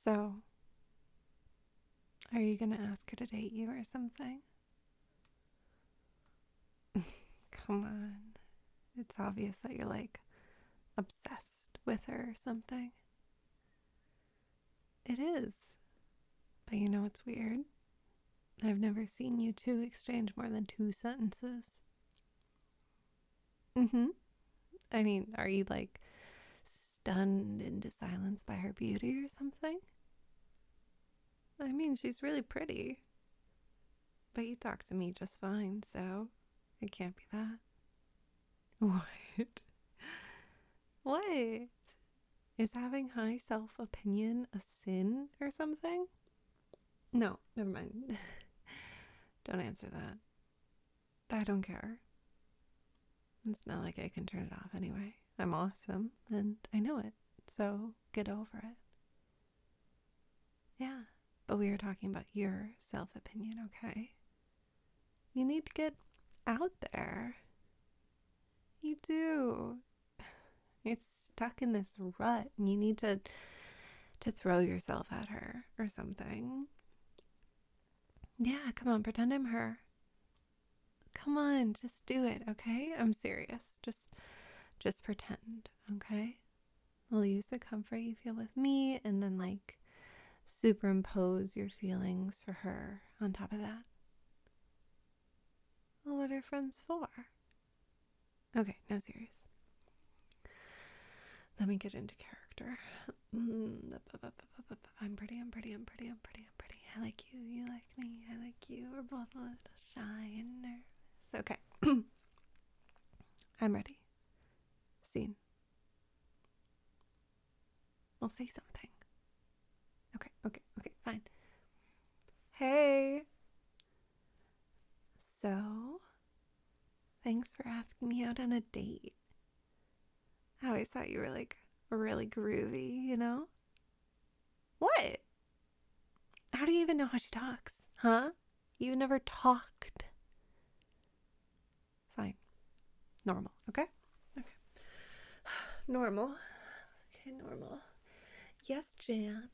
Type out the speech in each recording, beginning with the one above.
So, are you gonna ask her to date you or something? Come on. It's obvious that you're like obsessed with her or something. It is. But you know what's weird? I've never seen you two exchange more than 2 sentences. I mean, are you like stunned into silence by her beauty or something? I mean, she's really pretty. But you talk to me just fine, so it can't be that. What? What? Is having high self-opinion a sin or something? No, never mind. Don't answer that. I don't care. It's not like I can turn it off anyway. I'm awesome, and I know it. So get over it. Yeah, but we were talking about your self-opinion, okay? You need to get out there. You do. It's stuck in this rut, and you need to throw yourself at her or something. Yeah, come on, pretend I'm her. Come on, just do it, okay? I'm serious. Just pretend, okay? We'll use the comfort you feel with me and then like superimpose your feelings for her on top of that. Well, what are friends for? Okay, now serious. Let me get into character. I'm pretty. I like you, you like me, I like you. We're both a little shy and nervous. Okay. I'm ready. Scene. We'll say something. Okay, fine. Hey. So, thanks for asking me out on a date. I always thought you were like really groovy, you know? What? How do you even know how she talks? Huh? You never talked. Fine. Normal, okay? Okay. Normal. Okay, normal. Yes, Jan.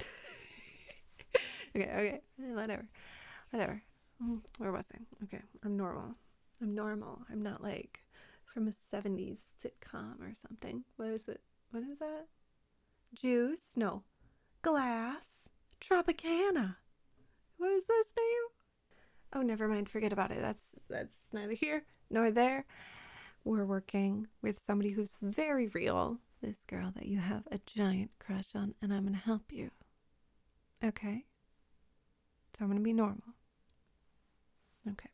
Okay. Whatever. Where was I? Okay, I'm normal. I'm not like from a 70s sitcom or something. What is it? What is that? Juice? No. Glass? Tropicana. What is this name? Oh, never mind. Forget about it. That's neither here nor there. We're working with somebody who's very real. This girl that you have a giant crush on, and I'm going to help you. Okay? So I'm going to be normal. Okay.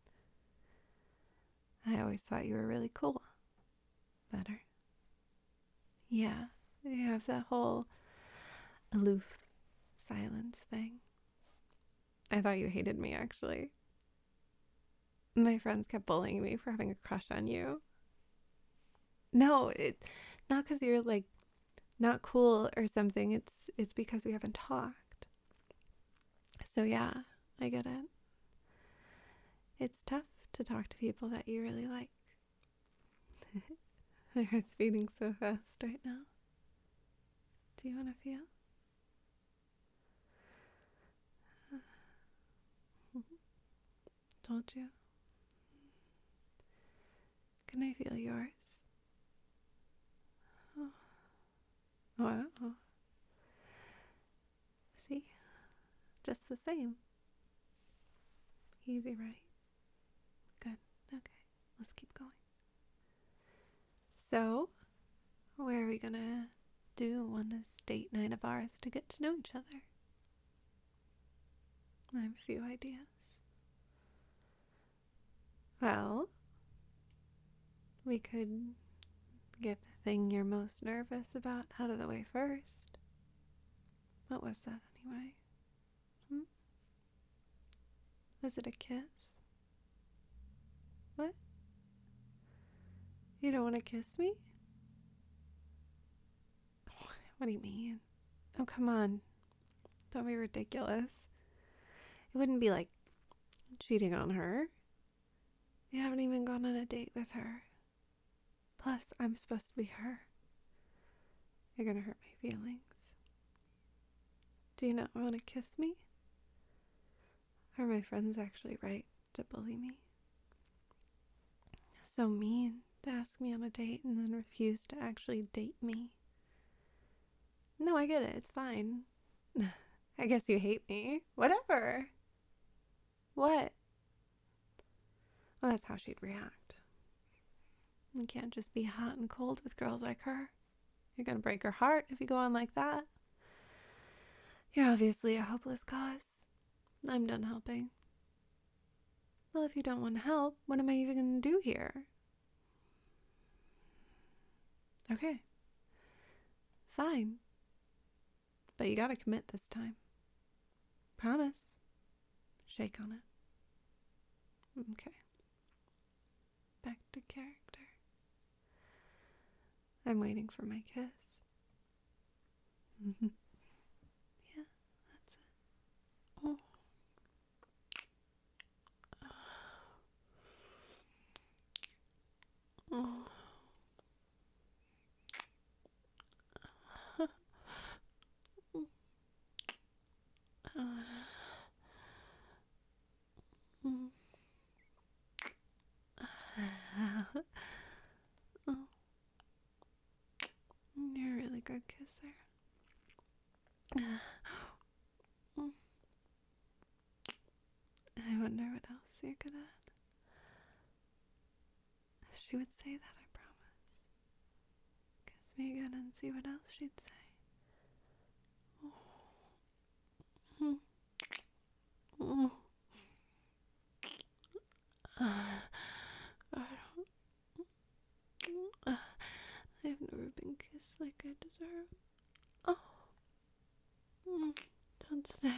I always thought you were really cool. Better. Yeah. You have that whole aloof silence thing. I thought you hated me, actually. My friends kept bullying me for having a crush on you. No, not because you're like not cool or something. It's because we haven't talked. So yeah, I get it. It's tough to talk to people that you really like. My heart's beating so fast right now. Do you want to feel? Told you. Can I feel yours? Oh. Wow. See? Just the same. Easy, right? Good. Okay. Let's keep going. So, where are we gonna do on this date night of ours to get to know each other? I have a few ideas. Well, we could get the thing you're most nervous about out of the way first. What was that anyway? Was it a kiss? What? You don't want to kiss me? What do you mean? Oh, come on. Don't be ridiculous. It wouldn't be like cheating on her. You haven't even gone on a date with her. Plus, I'm supposed to be her. You're gonna hurt my feelings. Do you not want to kiss me? Are my friends actually right to bully me? So mean to ask me on a date and then refuse to actually date me. No, I get it. It's fine. I guess you hate me. Whatever. What? Well, that's how she'd react. You can't just be hot and cold with girls like her. You're gonna break her heart if you go on like that. You're obviously a hopeless cause. I'm done helping. Well, if you don't want to help, what am I even gonna do here? Okay. Fine. But you gotta commit this time. Promise. Shake on it. Okay. Back to character. I'm waiting for my kiss. Yeah, that's it. Oh. Oh. Oh. You're a really good kisser. I wonder what else you're good at. She would say that, I promise. Kiss me again and see what else she'd say. I've never been kissed like I deserve. Oh, don't stay.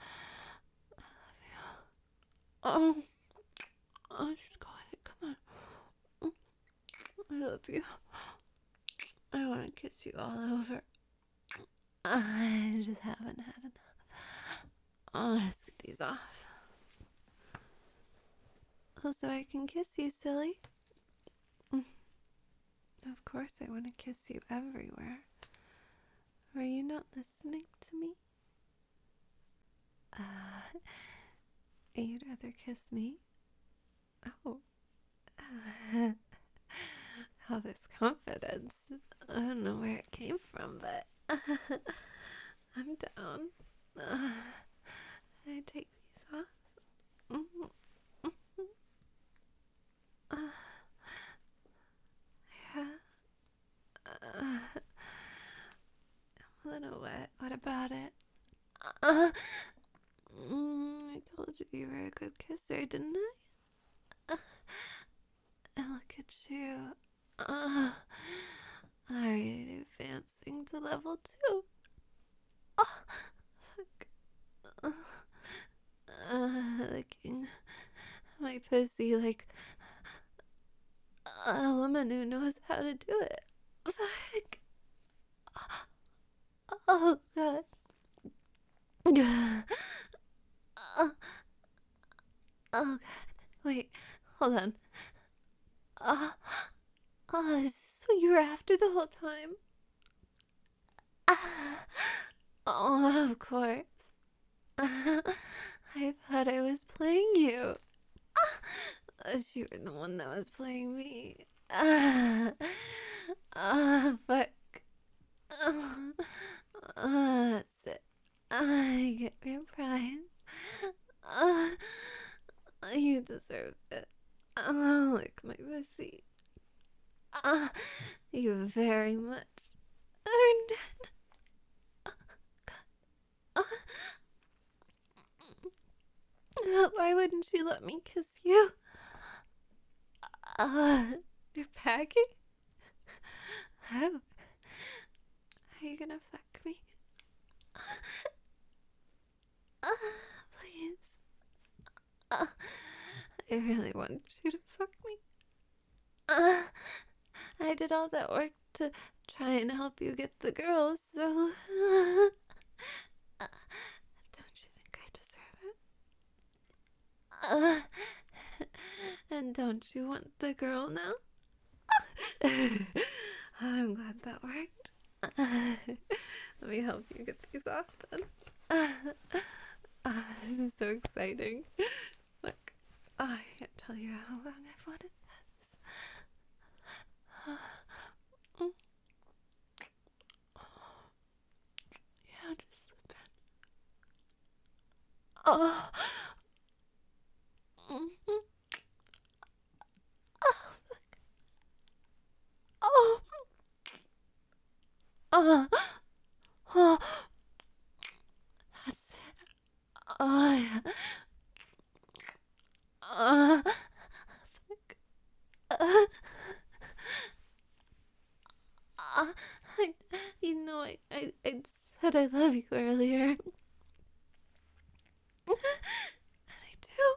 I love you. Oh, just go ahead. Come on. I love you. I want to kiss you all over. I just haven't had enough. Oh, let's get these off. Oh, so I can kiss you, silly. Of course I want to kiss you everywhere. Are you not listening to me? You'd rather kiss me? Oh. All this confidence. I don't know where it came from, but I'm down. I take these off. Yeah. I'm a little wet. What about it? I told you you were a good kisser, didn't I? Look at you. Already advancing to level 2. Fuck. Licking my pussy like a woman who knows how to do it. Fuck. Oh, God. Oh, God. Wait, hold on. Is this what you were after the whole time? Oh, of course. I thought I was playing you. You were the one that was playing me. Fuck. That's it. I get your prize. You deserve it. Lick my pussy. You very much earned it. Why wouldn't you let me kiss you? You're packing? How? Are you gonna fuck me? Please. I really want you to fuck me. I did all that work to try and help you get the girls, so don't you think I deserve it? And don't you want the girl now? I'm glad that worked. Let me help you get these off then. This is so exciting. Look, I can't tell you how long I've wanted this. Yeah, just slip in. Oh. Oh. Oh. Oh. That's it. Oh, yeah. Fuck. Uh, I, I said I love you earlier. And I do.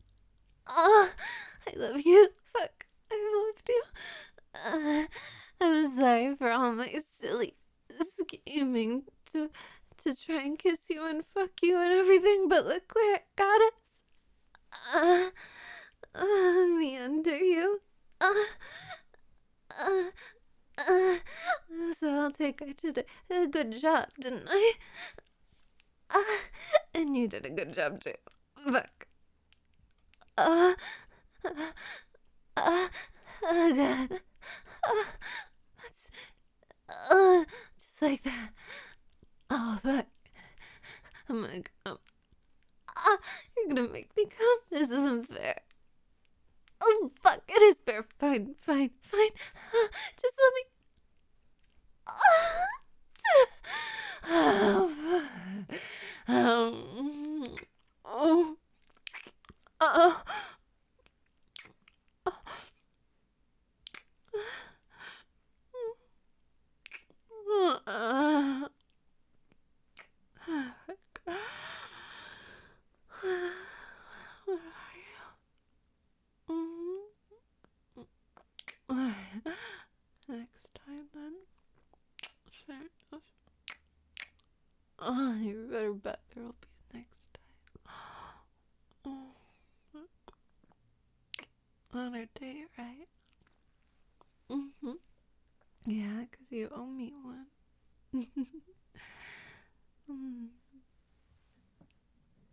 I love you. Fuck. I loved you. I'm sorry for all my silly scheming to try and kiss you and fuck you and everything, but look where it got us. Me under you. Uh, uh, uh, so I'll take I did a good job, didn't I? Uh, and you did a good job too. Fuck. Uh, uh, oh god. That's just like that. Oh fuck. I'm gonna come. You're gonna make me come. This isn't fair. Oh fuck! It is fair. Fine, fine, fine. Just let me. Oh, fuck. Oh. Oh. Where are you? Next time then. Fair enough. Oh, you better bet there will be a next time. Another date, right? Mm-hmm. Yeah, 'cause you owe me one.